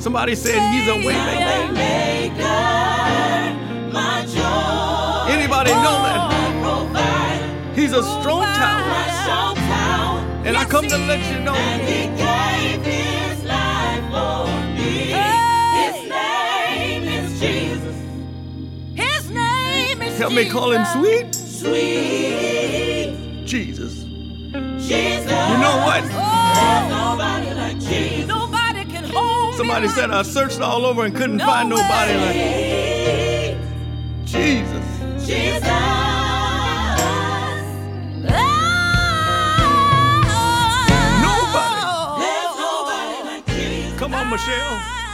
Somebody said he's a way maker. Anybody know that? He's a strong tower. And I come to let you know. And he gave his life for me. His name is Jesus. His name is Help me call him sweet. Sweet Jesus. Jesus. You know what? There's nobody like Jesus. Nobody can hold Somebody said I searched all over and couldn't find nobody like Jesus. Jesus. Come on, Michelle.